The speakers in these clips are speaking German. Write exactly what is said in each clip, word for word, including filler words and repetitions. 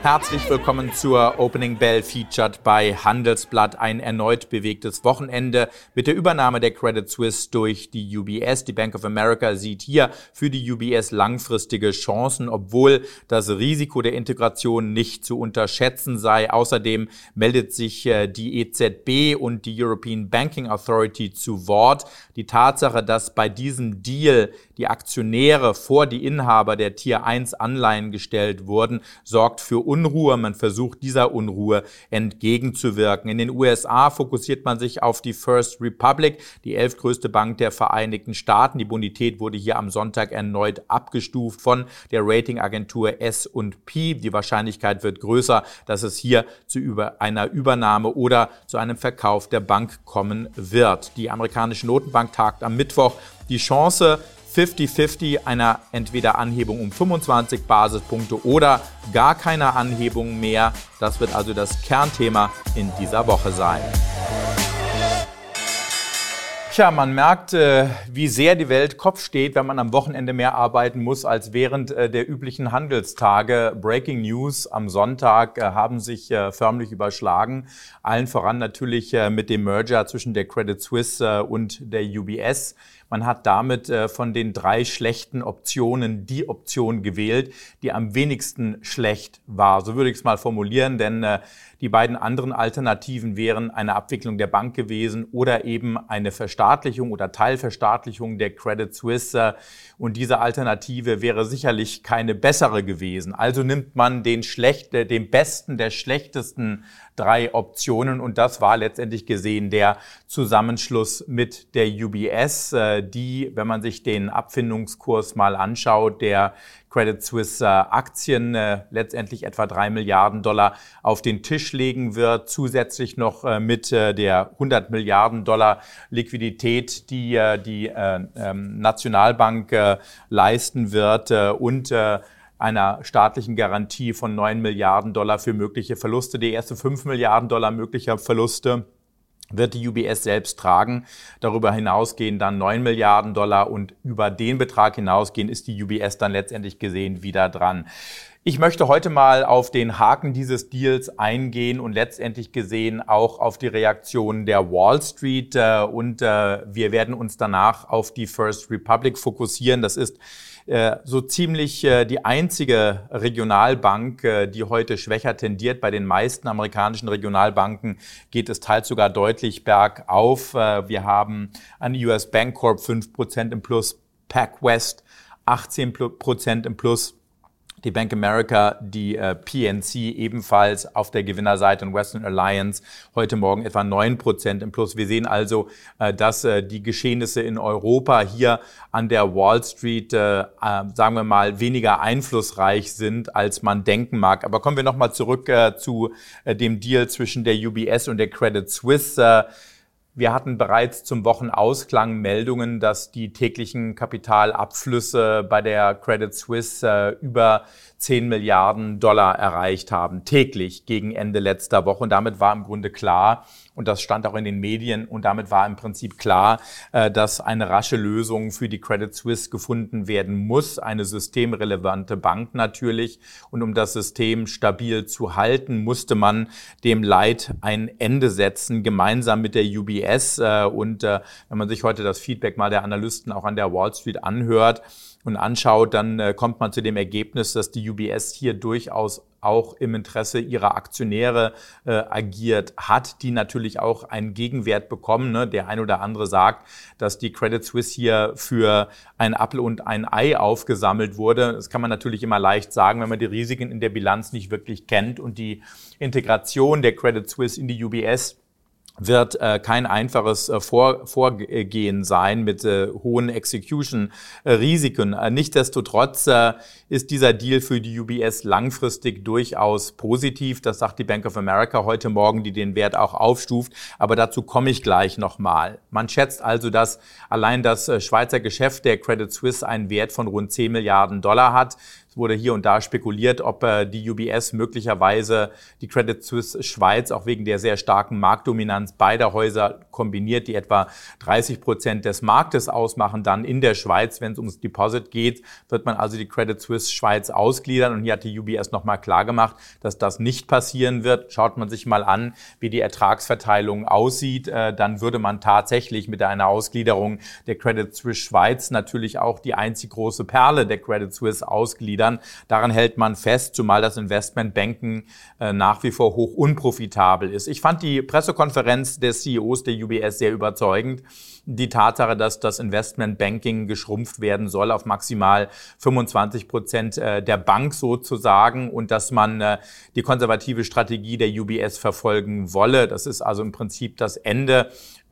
Herzlich willkommen zur Opening Bell featured bei Handelsblatt. Ein erneut bewegtes Wochenende mit der Übernahme der Credit Suisse durch die U B S. Die Bank of America sieht hier für die U B S langfristige Chancen, obwohl das Risiko der Integration nicht zu unterschätzen sei. Außerdem meldet sich die E Z B und die European Banking Authority zu Wort. Die Tatsache, dass bei diesem Deal die Aktionäre vor die Inhaber der Tier eins Anleihen gestellt wurden, sorgt für Unruhe. Man versucht, dieser Unruhe entgegenzuwirken. In den U S A fokussiert man sich auf die First Republic, die elftgrößte Bank der Vereinigten Staaten. Die Bonität wurde hier am Sonntag erneut abgestuft von der Ratingagentur S und P. Die Wahrscheinlichkeit wird größer, dass es hier zu über einer Übernahme oder zu einem Verkauf der Bank kommen wird. Die amerikanische Notenbank tagt am Mittwoch. Die Chance fünfzig fünfzig einer entweder Anhebung um fünfundzwanzig Basispunkte oder gar keine Anhebung mehr. Das wird also das Kernthema in dieser Woche sein. Tja, man merkt, wie sehr die Welt Kopf steht, wenn man am Wochenende mehr arbeiten muss als während der üblichen Handelstage. Breaking News am Sonntag haben sich förmlich überschlagen. Allen voran natürlich mit dem Merger zwischen der Credit Suisse und der U B S. Man hat damit äh, von den drei schlechten Optionen die Option gewählt, die am wenigsten schlecht war. So würde ich es mal formulieren, denn äh, die beiden anderen Alternativen wären eine Abwicklung der Bank gewesen oder eben eine Verstaatlichung oder Teilverstaatlichung der Credit Suisse. Und diese Alternative wäre sicherlich keine bessere gewesen. Also nimmt man den schlecht, äh, den besten der schlechtesten drei Optionen und das war letztendlich gesehen der Zusammenschluss mit der U B S, die, wenn man sich den Abfindungskurs mal anschaut, der Credit Suisse Aktien äh, letztendlich etwa drei Milliarden Dollar auf den Tisch legen wird, zusätzlich noch äh, mit äh, der hundert Milliarden Dollar Liquidität, die äh, die äh, äh, Nationalbank äh, leisten wird äh, und äh, einer staatlichen Garantie von neun Milliarden Dollar für mögliche Verluste. Die erste fünf Milliarden Dollar möglicher Verluste wird die U B S selbst tragen. Darüber hinaus gehen dann neun Milliarden Dollar und über den Betrag hinausgehen ist die U B S dann letztendlich gesehen wieder dran. Ich möchte heute mal auf den Haken dieses Deals eingehen und letztendlich gesehen auch auf die Reaktion der Wall Street und wir werden uns danach auf die First Republic fokussieren. Das ist so ziemlich die einzige Regionalbank, die heute schwächer tendiert. Bei den meisten amerikanischen Regionalbanken geht es teils sogar deutlich bergauf. Wir haben an U S Bancorp fünf Prozent im Plus, PacWest achtzehn Prozent im Plus. Die Bank America, die äh, P N C ebenfalls auf der Gewinnerseite und Western Alliance heute Morgen etwa neun Prozent im Plus. Wir sehen also, äh, dass äh, die Geschehnisse in Europa hier an der Wall Street, äh, äh, sagen wir mal, weniger einflussreich sind, als man denken mag. Aber kommen wir nochmal zurück äh, zu äh, dem Deal zwischen der U B S und der Credit Suisse. Äh, Wir hatten bereits zum Wochenausklang Meldungen, dass die täglichen Kapitalabflüsse bei der Credit Suisse äh, über zehn Milliarden Dollar erreicht haben, täglich gegen Ende letzter Woche. Und damit war im Grunde klar, und das stand auch in den Medien, und damit war im Prinzip klar, äh, dass eine rasche Lösung für die Credit Suisse gefunden werden muss. Eine systemrelevante Bank natürlich. Und um das System stabil zu halten, musste man dem Leid ein Ende setzen, gemeinsam mit der U B S. Und äh, wenn man sich heute das Feedback mal der Analysten auch an der Wall Street anhört und anschaut, dann äh, kommt man zu dem Ergebnis, dass die U B S hier durchaus auch im Interesse ihrer Aktionäre äh, agiert hat, die natürlich auch einen Gegenwert bekommen. Ne? Der ein oder andere sagt, dass die Credit Suisse hier für ein Apfel und ein Ei aufgesammelt wurde. Das kann man natürlich immer leicht sagen, wenn man die Risiken in der Bilanz nicht wirklich kennt. Und die Integration der Credit Suisse in die U B S wird äh, kein einfaches äh, Vor Vorgehen sein mit äh, hohen Execution-Risiken. Äh, Nichtsdestotrotz äh, ist dieser Deal für die U B S langfristig durchaus positiv. Das sagt die Bank of America heute Morgen, die den Wert auch aufstuft. Aber dazu komme ich gleich nochmal. Man schätzt also, dass allein das äh, Schweizer Geschäft der Credit Suisse einen Wert von rund zehn Milliarden Dollar hat. Es wurde hier und da spekuliert, ob äh, die U B S möglicherweise die Credit Suisse Schweiz auch wegen der sehr starken Marktdominanz beider Häuser kombiniert, die etwa dreißig Prozent des Marktes ausmachen, dann in der Schweiz, wenn es ums Deposit geht, wird man also die Credit Suisse Schweiz ausgliedern. Und hier hat die U B S nochmal klargemacht, dass das nicht passieren wird. Schaut man sich mal an, wie die Ertragsverteilung aussieht, äh, dann würde man tatsächlich mit einer Ausgliederung der Credit Suisse Schweiz natürlich auch die einzig große Perle der Credit Suisse ausgliedern. Daran hält man fest, zumal das Investmentbanking äh, nach wie vor hoch unprofitabel ist. Ich fand die Pressekonferenz des C E Os der U B S sehr überzeugend. Die Tatsache, dass das Investmentbanking geschrumpft werden soll auf maximal fünfundzwanzig Prozent der Bank sozusagen und dass man die konservative Strategie der U B S verfolgen wolle. Das ist also im Prinzip das Ende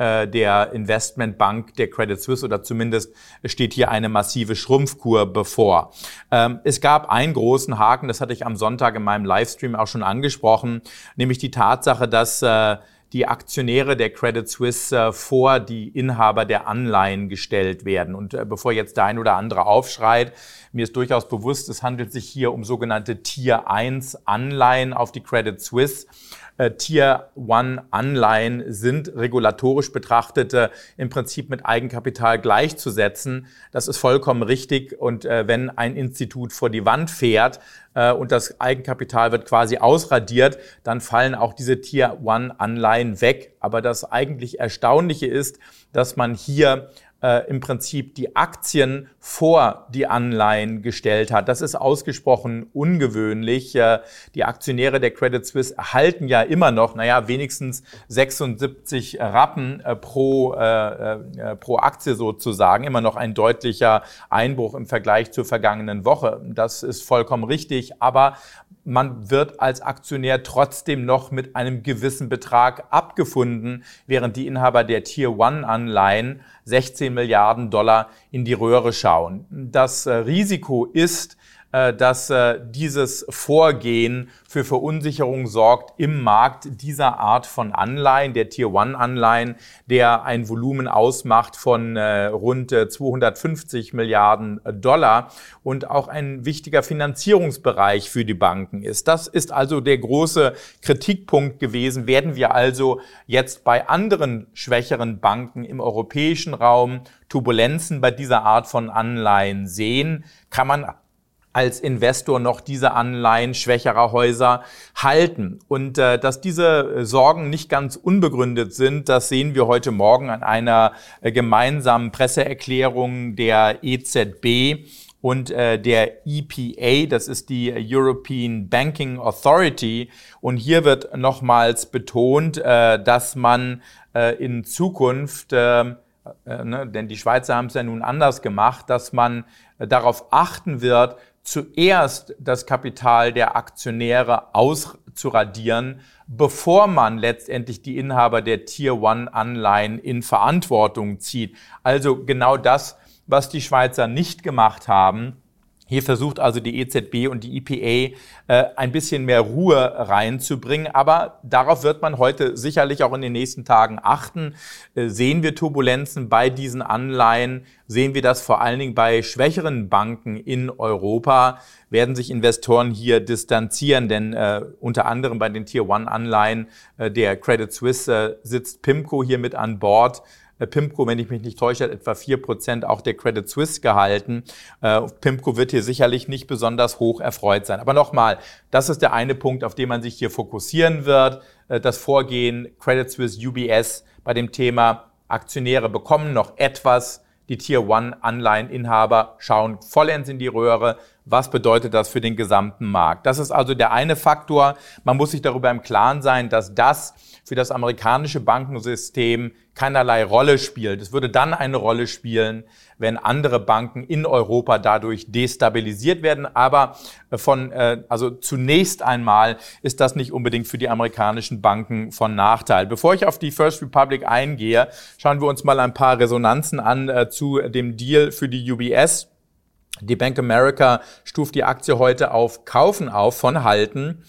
der Investmentbank der Credit Suisse oder zumindest steht hier eine massive Schrumpfkur bevor. Es gab einen großen Haken, das hatte ich am Sonntag in meinem Livestream auch schon angesprochen, nämlich die Tatsache, dass die Aktionäre der Credit Suisse äh, vor die Inhaber der Anleihen gestellt werden. Und äh, bevor jetzt der ein oder andere aufschreit, mir ist durchaus bewusst, es handelt sich hier um sogenannte Tier eins Anleihen auf die Credit Suisse. Äh, Tier eins Anleihen sind regulatorisch betrachtet äh, im Prinzip mit Eigenkapital gleichzusetzen. Das ist vollkommen richtig. Und äh, wenn ein Institut vor die Wand fährt, und das Eigenkapital wird quasi ausradiert, dann fallen auch diese Tier eins Anleihen weg. Aber das eigentlich Erstaunliche ist, dass man hier äh, im Prinzip die Aktien vor die Anleihen gestellt hat. Das ist ausgesprochen ungewöhnlich. Äh, die Aktionäre der Credit Suisse erhalten ja immer noch, naja, wenigstens sechsundsiebzig Rappen äh, pro, äh, äh, pro Aktie sozusagen. Immer noch ein deutlicher Einbruch im Vergleich zur vergangenen Woche. Das ist vollkommen richtig, aber man wird als Aktionär trotzdem noch mit einem gewissen Betrag abgefunden, während die Inhaber der Tier eins Anleihen sechzehn Milliarden Dollar in die Röhre schauen. Das äh, Risiko ist, äh, dass äh, dieses Vorgehen für Verunsicherung sorgt im Markt dieser Art von Anleihen, der Tier eins Anleihen, der ein Volumen ausmacht von äh, rund äh, zweihundertfünfzig Milliarden Dollar und auch ein wichtiger Finanzierungsbereich für die Banken ist. Das ist also der große Kritikpunkt gewesen. Werden wir also jetzt bei anderen schwächeren Banken im europäischen Raum Turbulenzen bei dieser Art von Anleihen sehen? Kann man als Investor noch diese Anleihen schwächerer Häuser halten? Und äh, dass diese Sorgen nicht ganz unbegründet sind, das sehen wir heute Morgen an einer äh, gemeinsamen Presseerklärung der E Z B und äh, der E P A, das ist die European Banking Authority. Und hier wird nochmals betont, äh, dass man äh, in Zukunft, äh, äh, ne, denn die Schweizer haben es ja nun anders gemacht, dass man äh, darauf achten wird, zuerst das Kapital der Aktionäre auszuradieren, bevor man letztendlich die Inhaber der Tier eins Anleihen in Verantwortung zieht. Also genau das, was die Schweizer nicht gemacht haben. Hier versucht also die E Z B und die E P A äh, ein bisschen mehr Ruhe reinzubringen. Aber darauf wird man heute sicherlich auch in den nächsten Tagen achten. Äh, sehen wir Turbulenzen bei diesen Anleihen? Sehen wir das vor allen Dingen bei schwächeren Banken in Europa? Werden sich Investoren hier distanzieren? Denn äh, unter anderem bei den Tier eins Anleihen äh, der Credit Suisse äh, sitzt PIMCO hier mit an Bord. PIMCO, wenn ich mich nicht täusche, hat etwa vier Prozent auch der Credit Suisse gehalten. Äh, PIMCO wird hier sicherlich nicht besonders hoch erfreut sein. Aber nochmal, das ist der eine Punkt, auf den man sich hier fokussieren wird. Äh, das Vorgehen Credit Suisse U B S bei dem Thema Aktionäre bekommen noch etwas. Die Tier eins Anleiheninhaber schauen vollends in die Röhre. Was bedeutet das für den gesamten Markt? Das ist also der eine Faktor. Man muss sich darüber im Klaren sein, dass das für das amerikanische Bankensystem keinerlei Rolle spielt. Es würde dann eine Rolle spielen, wenn andere Banken in Europa dadurch destabilisiert werden. Aber von, äh, also zunächst einmal ist das nicht unbedingt für die amerikanischen Banken von Nachteil. Bevor ich auf die First Republic eingehe, schauen wir uns mal ein paar Resonanzen an äh, zu dem Deal für die U B S. Die Bank America stuft die Aktie heute auf Kaufen auf von Halten.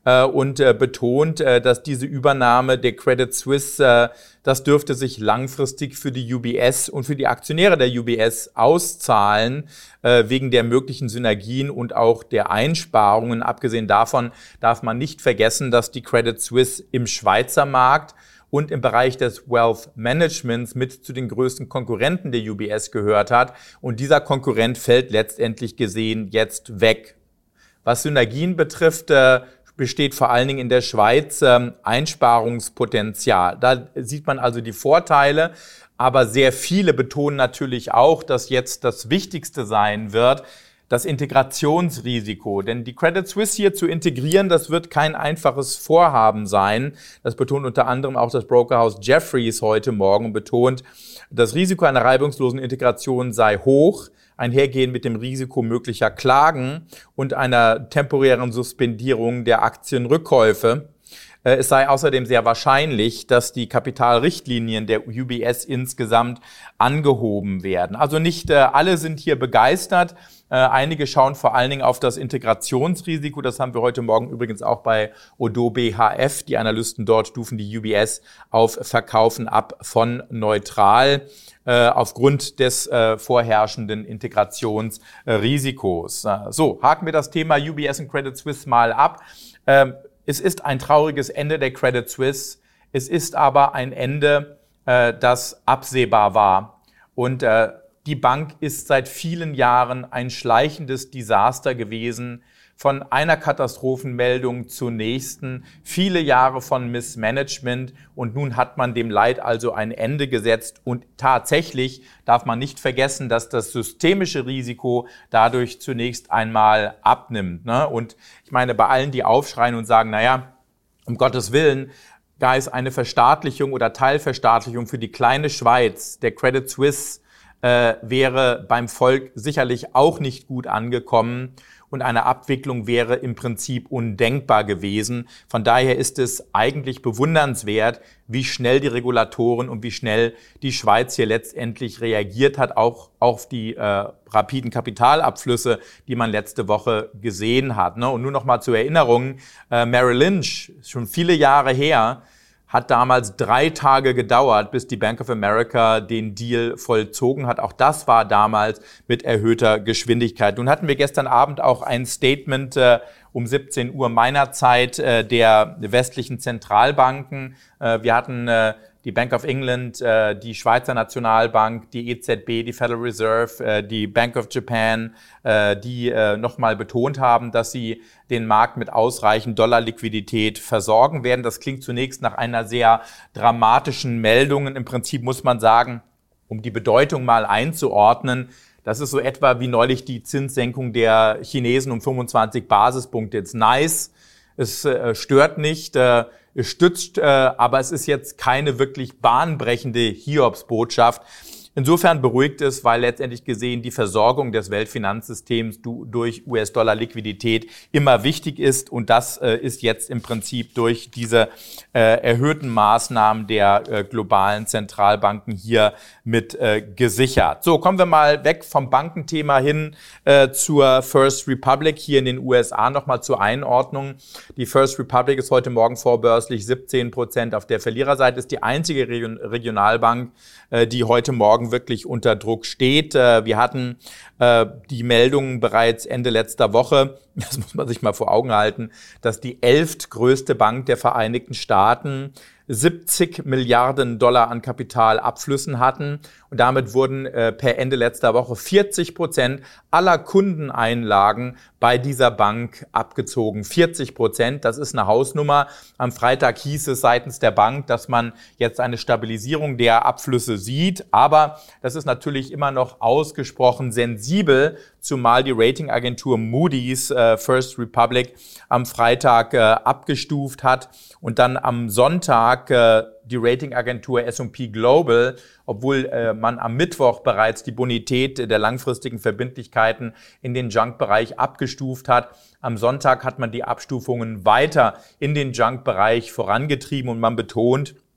äh, und äh, betont, äh, dass diese Übernahme der Credit Suisse, äh, das dürfte sich langfristig für die U B S und für die Aktionäre der U B S auszahlen, äh, wegen der möglichen Synergien und auch der Einsparungen. Abgesehen davon darf man nicht vergessen, dass die Credit Suisse im Schweizer Markt und im Bereich des Wealth Managements mit zu den größten Konkurrenten der U B S gehört hat. Und dieser Konkurrent fällt letztendlich gesehen jetzt weg. Was Synergien betrifft, äh, besteht vor allen Dingen in der Schweiz äh, Einsparungspotenzial. Da sieht man also die Vorteile, aber sehr viele betonen natürlich auch, dass jetzt das Wichtigste sein wird, das Integrationsrisiko. Denn die Credit Suisse hier zu integrieren, das wird kein einfaches Vorhaben sein. Das betont unter anderem auch das Brokerhaus Jefferies heute Morgen und betont, das Risiko einer reibungslosen Integration sei hoch, einhergehend mit dem Risiko möglicher Klagen und einer temporären Suspendierung der Aktienrückkäufe. Es sei außerdem sehr wahrscheinlich, dass die Kapitalrichtlinien der U B S insgesamt angehoben werden. Also nicht äh, alle sind hier begeistert. Äh, einige schauen vor allen Dingen auf das Integrationsrisiko. Das haben wir heute Morgen übrigens auch bei Oddo B H F. Die Analysten dort stufen die U B S auf Verkaufen ab von neutral äh, aufgrund des äh, vorherrschenden Integrationsrisikos. Äh, so, haken wir das Thema U B S und Credit Suisse mal ab. Ähm, Es ist ein trauriges Ende der Credit Suisse. Es ist aber ein Ende, äh, das absehbar war. Und äh, die Bank ist seit vielen Jahren ein schleichendes Desaster gewesen, von einer Katastrophenmeldung zur nächsten, viele Jahre von Missmanagement und nun hat man dem Leid also ein Ende gesetzt und tatsächlich darf man nicht vergessen, dass das systemische Risiko dadurch zunächst einmal abnimmt, ne? Und ich meine, bei allen, die aufschreien und sagen, naja, um Gottes Willen, da ist eine Verstaatlichung oder Teilverstaatlichung für die kleine Schweiz, der Credit Suisse, äh, wäre beim Volk sicherlich auch nicht gut angekommen. Und eine Abwicklung wäre im Prinzip undenkbar gewesen. Von daher ist es eigentlich bewundernswert, wie schnell die Regulatoren und wie schnell die Schweiz hier letztendlich reagiert hat, auch auf die äh, rapiden Kapitalabflüsse, die man letzte Woche gesehen hat. Ne? Und nur noch mal zur Erinnerung, äh, Merrill Lynch, schon viele Jahre her, hat damals drei Tage gedauert, bis die Bank of America den Deal vollzogen hat. Auch das war damals mit erhöhter Geschwindigkeit. Nun hatten wir gestern Abend auch ein Statement äh, um siebzehn Uhr meiner Zeit äh, der westlichen Zentralbanken. Äh, wir hatten äh, die Bank of England, äh, die Schweizer Nationalbank, die E Z B, die Federal Reserve, äh, die Bank of Japan, äh, die äh, nochmal betont haben, dass sie den Markt mit ausreichend Dollarliquidität versorgen werden. Das klingt zunächst nach einer sehr dramatischen Meldung. Im Prinzip muss man sagen, um die Bedeutung mal einzuordnen, das ist so etwa wie neulich die Zinssenkung der Chinesen um fünfundzwanzig Basispunkte. Jetzt nice, es äh, stört nicht, äh, es stützt, äh, aber es ist jetzt keine wirklich bahnbrechende Hiobsbotschaft. Insofern beruhigt es, weil letztendlich gesehen die Versorgung des Weltfinanzsystems durch U S-Dollar-Liquidität immer wichtig ist. Und das äh, ist jetzt im Prinzip durch diese äh, erhöhten Maßnahmen der äh, globalen Zentralbanken hier mit äh, gesichert. So, kommen wir mal weg vom Bankenthema hin äh, zur First Republic hier in den U S A. Nochmal zur Einordnung. Die First Republic ist heute Morgen vorbörslich siebzehn Prozent auf der Verliererseite, ist die einzige Region- Regionalbank, äh, die heute Morgen wirklich unter Druck steht. Wir hatten äh, die Meldungen bereits Ende letzter Woche, das muss man sich mal vor Augen halten, dass die elftgrößte Bank der Vereinigten Staaten siebzig Milliarden Dollar an Kapitalabflüssen hatten. Und damit wurden äh, per Ende letzter Woche vierzig Prozent aller Kundeneinlagen bei dieser Bank abgezogen. vierzig Prozent, das ist eine Hausnummer. Am Freitag hieß es seitens der Bank, dass man jetzt eine Stabilisierung der Abflüsse sieht. Aber das ist natürlich immer noch ausgesprochen sensibel, zumal die Ratingagentur Moody's äh, First Republic am Freitag äh, abgestuft hat und dann am Sonntag äh, die Ratingagentur S und P Global, obwohl äh, man am Mittwoch bereits die Bonität der langfristigen Verbindlichkeiten in den Junk-Bereich abgestuft hat. Am Sonntag hat man die Abstufungen weiter in den Junk-Bereich vorangetrieben und man betont,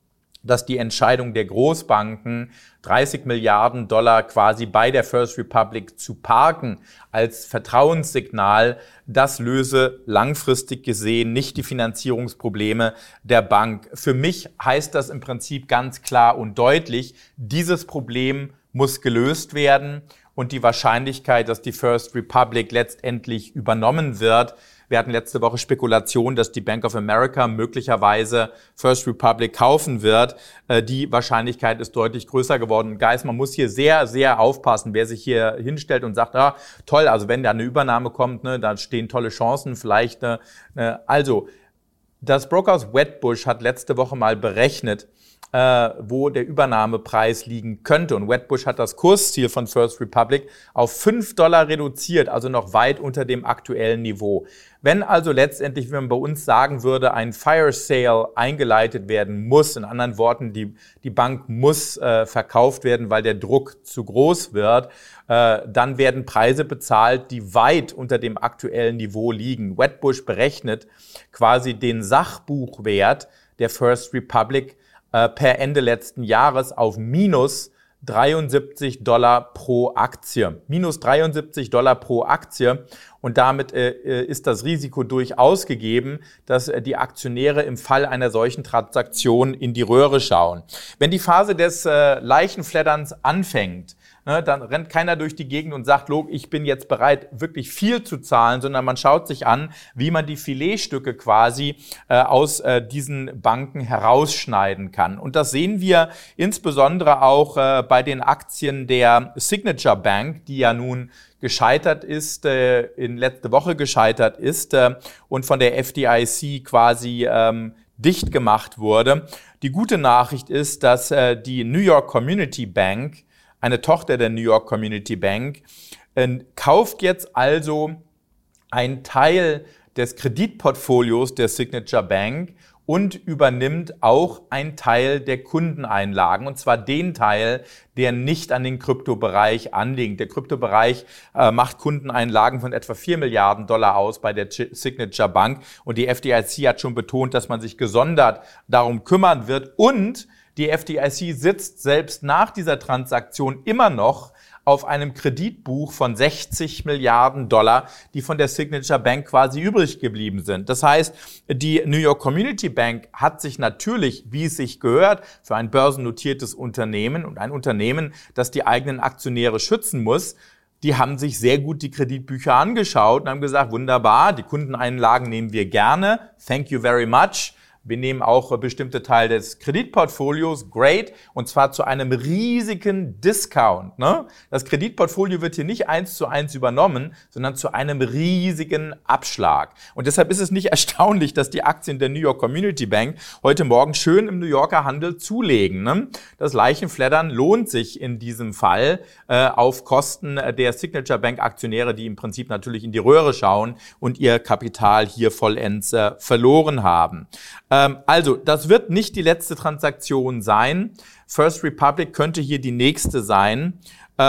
dass die Entscheidung der Großbanken, dreißig Milliarden Dollar quasi bei der First Republic zu parken als Vertrauenssignal, das löse langfristig gesehen nicht die Finanzierungsprobleme der Bank. Für mich heißt das im Prinzip ganz klar und deutlich, dieses Problem muss gelöst werden und die Wahrscheinlichkeit, dass die First Republic letztendlich übernommen wird. Wir hatten letzte Woche Spekulationen, dass die Bank of America möglicherweise First Republic kaufen wird. Die Wahrscheinlichkeit ist deutlich größer geworden. Guys, man muss hier sehr, sehr aufpassen, wer sich hier hinstellt und sagt, ah, toll, also wenn da eine Übernahme kommt, ne, da stehen tolle Chancen, vielleicht. Ne, ne. Also, das Brokerhaus Wedbush hat letzte Woche mal berechnet, äh, wo der Übernahmepreis liegen könnte. Und Wedbush hat das Kursziel von First Republic auf fünf Dollar reduziert, also noch weit unter dem aktuellen Niveau. Wenn also letztendlich, wenn man bei uns sagen würde, ein Fire Sale eingeleitet werden muss, in anderen Worten, die, die Bank muss äh, verkauft werden, weil der Druck zu groß wird, äh, dann werden Preise bezahlt, die weit unter dem aktuellen Niveau liegen. Wedbush berechnet quasi den Sachbuchwert der First Republic äh, per Ende letzten Jahres auf minus dreiundsiebzig Dollar pro Aktie. Minus dreiundsiebzig Dollar pro Aktie. Und damit äh, ist das Risiko durchaus gegeben, dass äh, die Aktionäre im Fall einer solchen Transaktion in die Röhre schauen. Wenn die Phase des äh, Leichenfledderns anfängt, ne, dann rennt keiner durch die Gegend und sagt, Log, ich bin jetzt bereit, wirklich viel zu zahlen, sondern man schaut sich an, wie man die Filetstücke quasi äh, aus äh, diesen Banken herausschneiden kann. Und das sehen wir insbesondere auch äh, bei den Aktien der Signature Bank, die ja nun gescheitert ist, äh, in letzte Woche gescheitert ist äh, und von der F D I C quasi ähm, dicht gemacht wurde. Die gute Nachricht ist, dass äh, die New York Community Bank, eine Tochter der New York Community Bank, äh, kauft jetzt also einen Teil des Kreditportfolios der Signature Bank und übernimmt auch einen Teil der Kundeneinlagen, und zwar den Teil, der nicht an den Kryptobereich anliegt. Der Kryptobereich äh, macht Kundeneinlagen von etwa vier Milliarden Dollar aus bei der Signature Bank, und die F D I C hat schon betont, dass man sich gesondert darum kümmern wird, und die F D I C sitzt selbst nach dieser Transaktion immer noch auf einem Kreditbuch von sechzig Milliarden Dollar, die von der Signature Bank quasi übrig geblieben sind. Das heißt, die New York Community Bank hat sich natürlich, wie es sich gehört, für ein börsennotiertes Unternehmen und ein Unternehmen, das die eigenen Aktionäre schützen muss, die haben sich sehr gut die Kreditbücher angeschaut und haben gesagt, wunderbar, die Kundeneinlagen nehmen wir gerne, thank you very much. Wir nehmen auch bestimmte Teile des Kreditportfolios, great, und zwar zu einem riesigen Discount. Ne? Das Kreditportfolio wird hier nicht eins zu eins übernommen, sondern zu einem riesigen Abschlag. Und deshalb ist es nicht erstaunlich, dass die Aktien der New York Community Bank heute Morgen schön im New Yorker Handel zulegen. Ne? Das Leichenfleddern lohnt sich in diesem Fall äh, auf Kosten der Signature Bank Aktionäre, die im Prinzip natürlich in die Röhre schauen und ihr Kapital hier vollends äh, verloren haben. Also, das wird nicht die letzte Transaktion sein. First Republic könnte hier die nächste sein.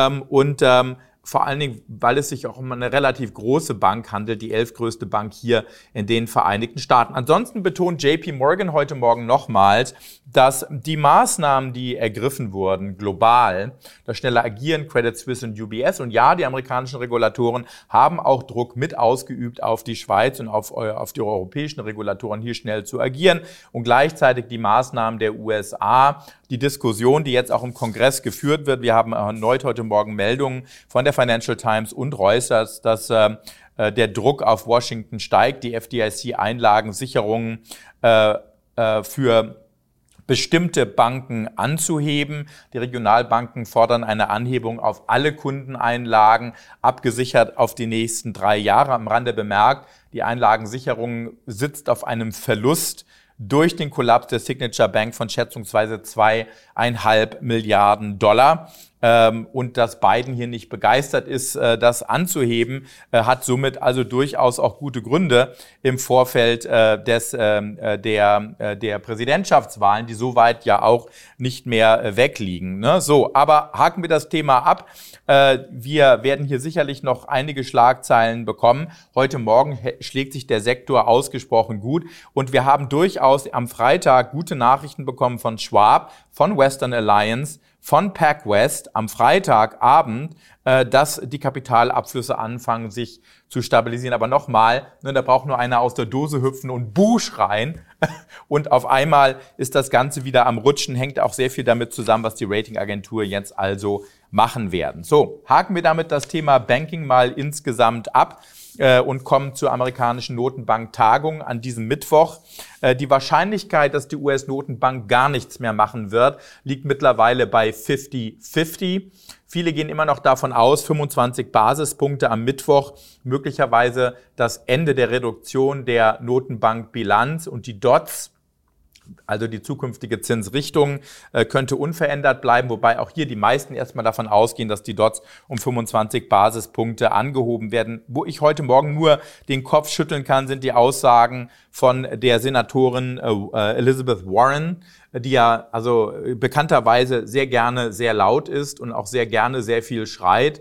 Und vor allen Dingen, weil es sich auch um eine relativ große Bank handelt, die elftgrößte Bank hier in den Vereinigten Staaten. Ansonsten betont J P Morgan heute Morgen nochmals, dass die Maßnahmen, die ergriffen wurden, global, das schnelle Agieren, Credit Suisse und U B S, und ja, die amerikanischen Regulatoren haben auch Druck mit ausgeübt auf die Schweiz und auf, auf die europäischen Regulatoren, hier schnell zu agieren, und gleichzeitig die Maßnahmen der U S A, die Diskussion, die jetzt auch im Kongress geführt wird. Wir haben erneut heute Morgen Meldungen von der Financial Times und Reuters, dass äh, der Druck auf Washington steigt, die F D I C-Einlagensicherungen äh, äh, für bestimmte Banken anzuheben. Die Regionalbanken fordern eine Anhebung auf alle Kundeneinlagen, abgesichert auf die nächsten drei Jahre. Am Rande bemerkt, die Einlagensicherung sitzt auf einem Verlust durch den Kollaps der Signature Bank von schätzungsweise zweieinhalb Milliarden Dollar. Ähm, und dass Biden hier nicht begeistert ist, äh, das anzuheben, äh, hat somit also durchaus auch gute Gründe im Vorfeld äh, des, äh, der, äh, der Präsidentschaftswahlen, die soweit ja auch nicht mehr äh, wegliegen. Ne? So, aber haken wir das Thema ab. Äh, wir werden hier sicherlich noch einige Schlagzeilen bekommen. Heute Morgen schlägt sich der Sektor ausgesprochen gut und wir haben durchaus am Freitag gute Nachrichten bekommen von Schwab, von Western Alliance, von PacWest am Freitagabend, äh, dass die Kapitalabflüsse anfangen, sich zu stabilisieren. Aber nochmal, ne, da braucht nur einer aus der Dose hüpfen und Buh schreien. Und auf einmal ist das Ganze wieder am Rutschen, hängt auch sehr viel damit zusammen, was die Ratingagentur jetzt also machen werden. So, haken wir damit das Thema Banking mal insgesamt ab äh, und kommen zur amerikanischen Notenbank-Tagung an diesem Mittwoch. Äh, die Wahrscheinlichkeit, dass die U S-Notenbank gar nichts mehr machen wird, liegt mittlerweile bei fünfzig fünfzig. Viele gehen immer noch davon aus, fünfundzwanzig Basispunkte am Mittwoch, möglicherweise das Ende der Reduktion der Notenbankbilanz und die Dots, also die zukünftige Zinsrichtung, äh, könnte unverändert bleiben, wobei auch hier die meisten erstmal davon ausgehen, dass die Dots um fünfundzwanzig Basispunkte angehoben werden. Wo ich heute Morgen nur den Kopf schütteln kann, sind die Aussagen von der Senatorin äh, Elizabeth Warren, die ja also bekannterweise sehr gerne sehr laut ist und auch sehr gerne sehr viel schreit.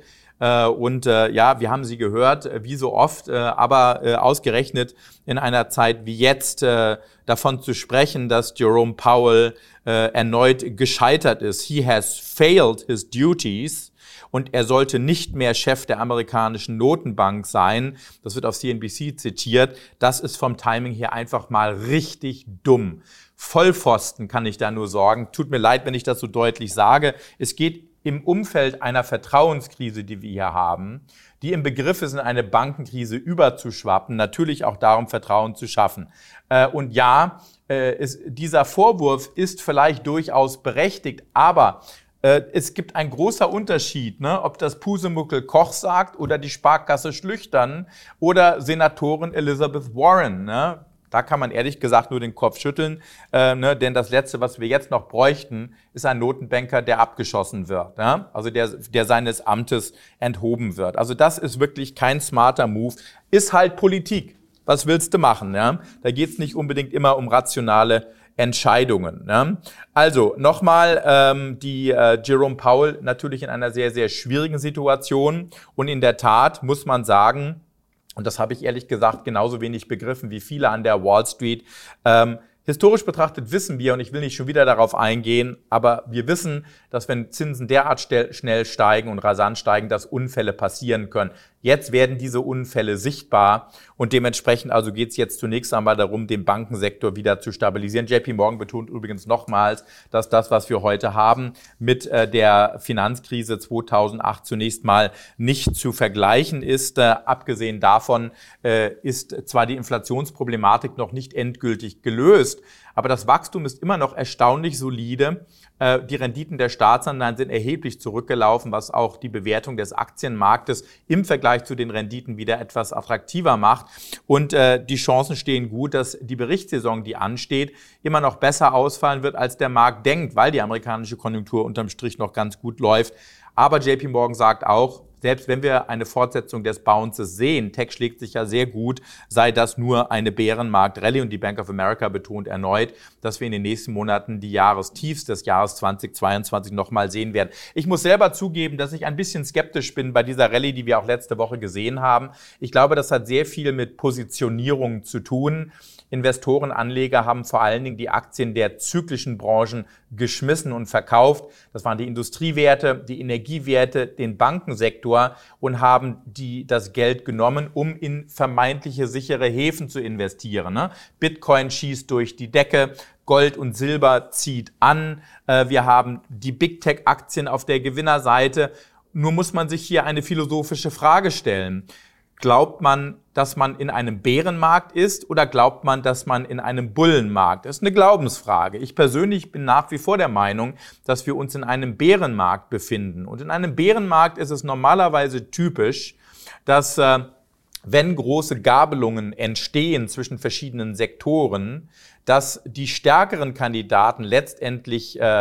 Und äh, ja, wir haben sie gehört, wie so oft, äh, aber äh, ausgerechnet in einer Zeit wie jetzt äh, davon zu sprechen, dass Jerome Powell äh, erneut gescheitert ist. He has failed his duties. Und er sollte nicht mehr Chef der amerikanischen Notenbank sein. Das wird auf C N B C zitiert. Das ist vom Timing her einfach mal richtig dumm. Vollpfosten kann ich da nur sagen. Tut mir leid, wenn ich das so deutlich sage. Es geht im Umfeld einer Vertrauenskrise, die wir hier haben, die im Begriff ist, in eine Bankenkrise überzuschwappen, natürlich auch darum, Vertrauen zu schaffen. Und ja, dieser Vorwurf ist vielleicht durchaus berechtigt, aber es gibt einen großen Unterschied, ne, ob das Pusemuckel Koch sagt oder die Sparkasse Schlüchtern oder Senatorin Elizabeth Warren. Ne? Da kann man ehrlich gesagt nur den Kopf schütteln, äh, ne, denn das Letzte, was wir jetzt noch bräuchten, ist ein Notenbanker, der abgeschossen wird, ne? Also der, der seines Amtes enthoben wird. Also das ist wirklich kein smarter Move, ist halt Politik. Was willst du machen? Ne? Da geht es nicht unbedingt immer um rationale Entscheidungen. Ne? Also nochmal, ähm, die äh, Jerome Powell natürlich in einer sehr, sehr schwierigen Situation und in der Tat muss man sagen, und das habe ich ehrlich gesagt genauso wenig begriffen wie viele an der Wall Street. Ähm, historisch betrachtet wissen wir, und ich will nicht schon wieder darauf eingehen, aber wir wissen, dass wenn Zinsen derart schnell steigen und rasant steigen, dass Unfälle passieren können. Jetzt werden diese Unfälle sichtbar und dementsprechend also geht es jetzt zunächst einmal darum, den Bankensektor wieder zu stabilisieren. J P Morgan betont übrigens nochmals, dass das, was wir heute haben, mit äh, der Finanzkrise zweitausendacht zunächst mal nicht zu vergleichen ist. Äh, abgesehen davon äh, ist zwar die Inflationsproblematik noch nicht endgültig gelöst, aber das Wachstum ist immer noch erstaunlich solide. Die Renditen der Staatsanleihen sind erheblich zurückgelaufen, was auch die Bewertung des Aktienmarktes im Vergleich zu den Renditen wieder etwas attraktiver macht. Und äh, die Chancen stehen gut, dass die Berichtssaison, die ansteht, immer noch besser ausfallen wird, als der Markt denkt, weil die amerikanische Konjunktur unterm Strich noch ganz gut läuft. Aber J P Morgan sagt auch, selbst wenn wir eine Fortsetzung des Bounces sehen, Tech schlägt sich ja sehr gut, sei das nur eine Bärenmarkt-Rallye. Und die Bank of America betont erneut, dass wir in den nächsten Monaten die Jahrestiefs des Jahres zweitausendzweiundzwanzig nochmal sehen werden. Ich muss selber zugeben, dass ich ein bisschen skeptisch bin bei dieser Rallye, die wir auch letzte Woche gesehen haben. Ich glaube, das hat sehr viel mit Positionierung zu tun. Investoren, Anleger haben vor allen Dingen die Aktien der zyklischen Branchen geschmissen und verkauft. Das waren die Industriewerte, die Energiewerte, den Bankensektor und haben die, das Geld genommen, um in vermeintliche sichere Häfen zu investieren. Ne? Bitcoin schießt durch die Decke. Gold und Silber zieht an. Wir haben die Big Tech-Aktien auf der Gewinnerseite. Nur muss man sich hier eine philosophische Frage stellen. Glaubt man, dass man in einem Bärenmarkt ist oder glaubt man, dass man in einem Bullenmarkt ist? Das ist eine Glaubensfrage. Ich persönlich bin nach wie vor der Meinung, dass wir uns in einem Bärenmarkt befinden. Und in einem Bärenmarkt ist es normalerweise typisch, dass äh, wenn große Gabelungen entstehen zwischen verschiedenen Sektoren, dass die stärkeren Kandidaten letztendlich äh,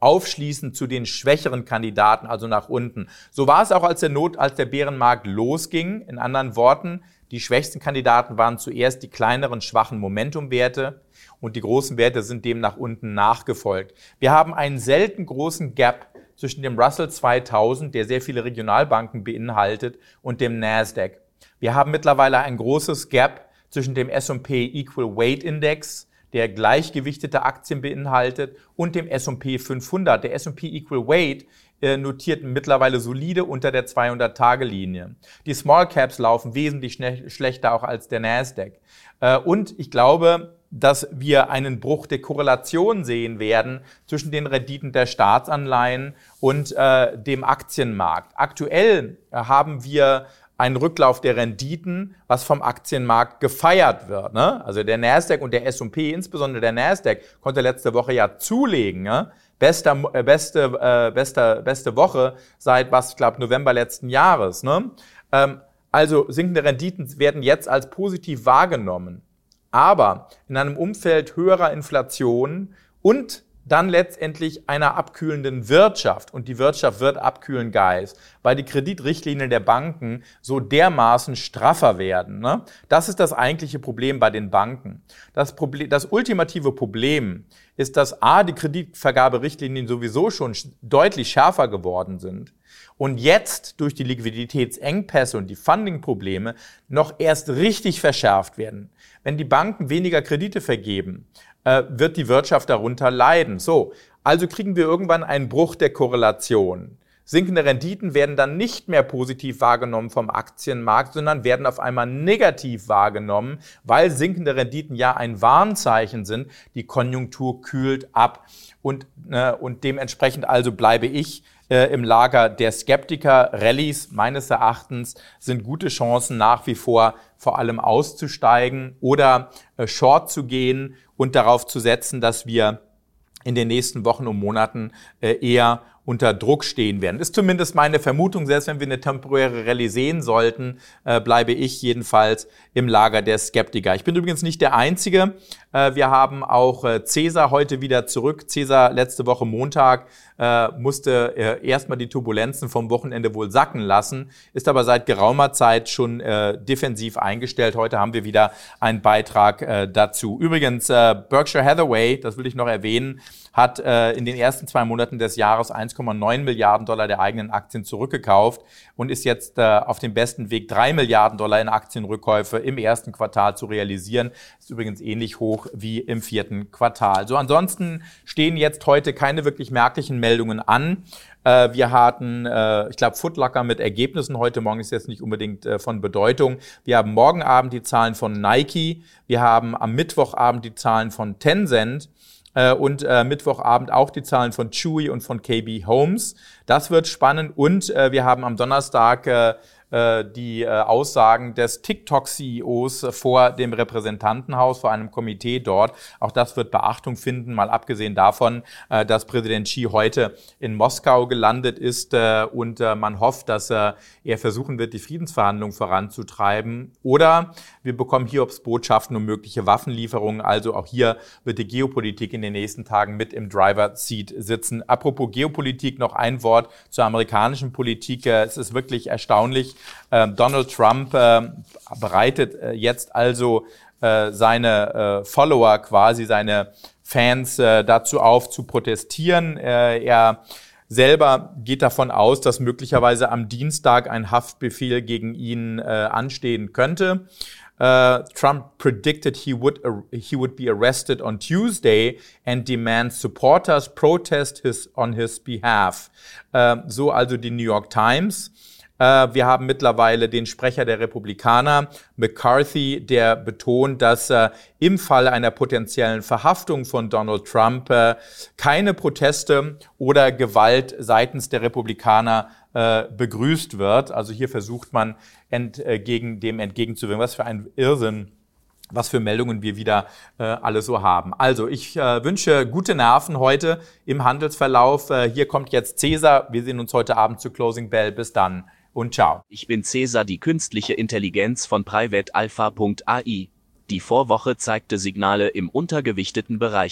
aufschließen zu den schwächeren Kandidaten, also nach unten. So war es auch, als der Not, als der Bärenmarkt losging. In anderen Worten, die schwächsten Kandidaten waren zuerst die kleineren, schwachen Momentumwerte und die großen Werte sind dem nach unten nachgefolgt. Wir haben einen selten großen Gap zwischen dem Russell zweitausend, der sehr viele Regionalbanken beinhaltet, und dem Nasdaq. Wir haben mittlerweile ein großes Gap zwischen dem S und P Equal Weight Index, der gleichgewichtete Aktien beinhaltet, und dem S und P fünfhundert. Der S und P Equal Weight äh, notiert mittlerweile solide unter der zweihundert-Tage-Linie. Die Small Caps laufen wesentlich schnell, schlechter auch als der Nasdaq. Äh, und ich glaube, dass wir einen Bruch der Korrelation sehen werden zwischen den Renditen der Staatsanleihen und äh, dem Aktienmarkt. Aktuell äh, haben wir einen Rücklauf der Renditen, was vom Aktienmarkt gefeiert wird. Ne? Also der Nasdaq und der S und P, insbesondere der Nasdaq, konnte letzte Woche ja zulegen. Ne? Beste, äh, beste, äh, beste, beste Woche seit, was ich glaube, November letzten Jahres. Ne? Ähm, also sinkende Renditen werden jetzt als positiv wahrgenommen. Aber in einem Umfeld höherer Inflation und dann letztendlich einer abkühlenden Wirtschaft, und die Wirtschaft wird abkühlen, Guys, weil die Kreditrichtlinien der Banken so dermaßen straffer werden. Ne? Das ist das eigentliche Problem bei den Banken. Das Problem, das ultimative Problem ist, dass a, die Kreditvergaberichtlinien sowieso schon deutlich schärfer geworden sind und jetzt durch die Liquiditätsengpässe und die Fundingprobleme noch erst richtig verschärft werden. Wenn die Banken weniger Kredite vergeben, äh, wird die Wirtschaft darunter leiden. So, also kriegen wir irgendwann einen Bruch der Korrelation. Sinkende Renditen werden dann nicht mehr positiv wahrgenommen vom Aktienmarkt, sondern werden auf einmal negativ wahrgenommen, weil sinkende Renditen ja ein Warnzeichen sind. Die Konjunktur kühlt ab und, äh, und dementsprechend also bleibe ich äh, im Lager der Skeptiker. Rallyes meines Erachtens sind gute Chancen nach wie vor, vor allem auszusteigen oder äh, short zu gehen und darauf zu setzen, dass wir in den nächsten Wochen und Monaten äh, eher unter Druck stehen werden. Ist zumindest meine Vermutung. Selbst wenn wir eine temporäre Rallye sehen sollten, äh, bleibe ich jedenfalls im Lager der Skeptiker. Ich bin übrigens nicht der Einzige. Äh, wir haben auch äh, Cäsar heute wieder zurück. Cäsar letzte Woche Montag äh, musste äh, erstmal die Turbulenzen vom Wochenende wohl sacken lassen, ist aber seit geraumer Zeit schon äh, defensiv eingestellt. Heute haben wir wieder einen Beitrag äh, dazu. Übrigens, äh, Berkshire Hathaway, das will ich noch erwähnen, hat äh, in den ersten zwei Monaten des Jahres eins Komma neun Milliarden Dollar der eigenen Aktien zurückgekauft und ist jetzt äh, auf dem besten Weg, drei Milliarden Dollar in Aktienrückkäufe im ersten Quartal zu realisieren. Ist übrigens ähnlich hoch wie im vierten Quartal. So, ansonsten stehen jetzt heute keine wirklich merklichen Meldungen an. Äh, wir hatten, äh, ich glaube, Foot Locker mit Ergebnissen heute Morgen, ist jetzt nicht unbedingt äh, von Bedeutung. Wir haben morgen Abend die Zahlen von Nike. Wir haben am Mittwochabend die Zahlen von Tencent. Und äh, Mittwochabend auch die Zahlen von Chewy und von K B Homes. Das wird spannend. Und äh, wir haben am Donnerstag äh, die äh, Aussagen des TikTok-C E Os vor dem Repräsentantenhaus, vor einem Komitee dort. Auch das wird Beachtung finden, mal abgesehen davon, äh, dass Präsident Xi heute in Moskau gelandet ist äh, und äh, man hofft, dass äh, er versuchen wird, die Friedensverhandlungen voranzutreiben. Oder wir bekommen Hiobsbotschaften um mögliche Waffenlieferungen. Also auch hier wird die Geopolitik in den nächsten Tagen mit im Driver-Seat sitzen. Apropos Geopolitik, noch ein Wort zur amerikanischen Politik. Es ist wirklich erstaunlich. Äh, Donald Trump äh, bereitet äh, jetzt also äh, seine äh, Follower, quasi seine Fans äh, dazu auf, zu protestieren. Äh, er selber geht davon aus, dass möglicherweise am Dienstag ein Haftbefehl gegen ihn äh, anstehen könnte. Uh, Trump predicted he would uh, he would be arrested on Tuesday and demand supporters protest his on his behalf. Uh, so also die New York Times. Uh, wir haben mittlerweile den Sprecher der Republikaner, McCarthy, der betont, dass uh, im Fall einer potenziellen Verhaftung von Donald Trump uh, keine Proteste oder Gewalt seitens der Republikaner uh, begrüßt wird. Also hier versucht man entgegen dem entgegenzuwirken. Was für ein Irrsinn, was für Meldungen wir wieder äh, alle so haben. Also ich äh, wünsche gute Nerven heute im Handelsverlauf. Äh, hier kommt jetzt Cäsar. Wir sehen uns heute Abend zu Closing Bell. Bis dann und ciao. Ich bin Cäsar, die künstliche Intelligenz von Private Alpha Punkt A I. Die Vorwoche zeigte Signale im untergewichteten Bereich.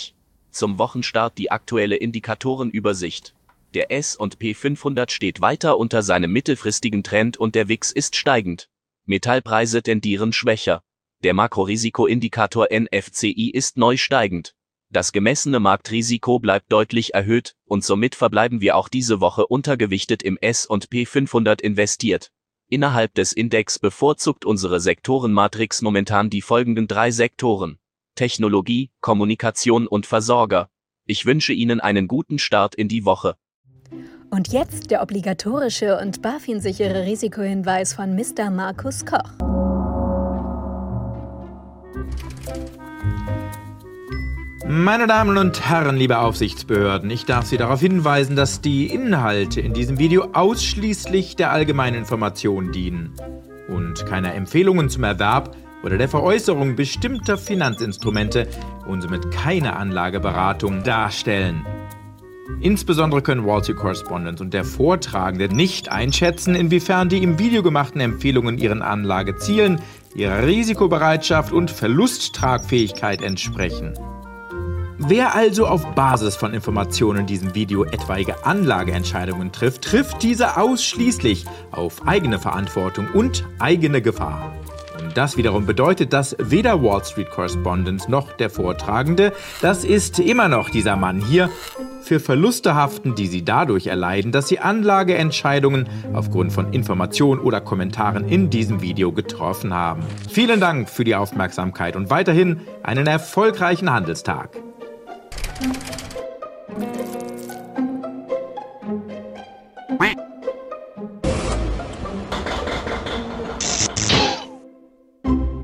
Zum Wochenstart die aktuelle Indikatorenübersicht. Der S und P fünfhundert steht weiter unter seinem mittelfristigen Trend und der W I X ist steigend. Metallpreise tendieren schwächer. Der Makrorisikoindikator N F C I ist neu steigend. Das gemessene Marktrisiko bleibt deutlich erhöht und somit verbleiben wir auch diese Woche untergewichtet im S und P fünfhundert investiert. Innerhalb des Index bevorzugt unsere Sektorenmatrix momentan die folgenden drei Sektoren: Technologie, Kommunikation und Versorger. Ich wünsche Ihnen einen guten Start in die Woche. Und jetzt der obligatorische und BaFin-sichere Risikohinweis von Mister Markus Koch. Meine Damen und Herren, liebe Aufsichtsbehörden, ich darf Sie darauf hinweisen, dass die Inhalte in diesem Video ausschließlich der allgemeinen Information dienen und keine Empfehlungen zum Erwerb oder der Veräußerung bestimmter Finanzinstrumente und somit keine Anlageberatung darstellen. Insbesondere können Wall Street Correspondent und der Vortragende nicht einschätzen, inwiefern die im Video gemachten Empfehlungen ihren Anlagezielen, ihrer Risikobereitschaft und Verlusttragfähigkeit entsprechen. Wer also auf Basis von Informationen in diesem Video etwaige Anlageentscheidungen trifft, trifft diese ausschließlich auf eigene Verantwortung und eigene Gefahr. Und das wiederum bedeutet, dass weder Wall Street Correspondent noch der Vortragende, das ist immer noch dieser Mann hier, für Verluste haften, die sie dadurch erleiden, dass sie Anlageentscheidungen aufgrund von Informationen oder Kommentaren in diesem Video getroffen haben. Vielen Dank für die Aufmerksamkeit und weiterhin einen erfolgreichen Handelstag. Thank you.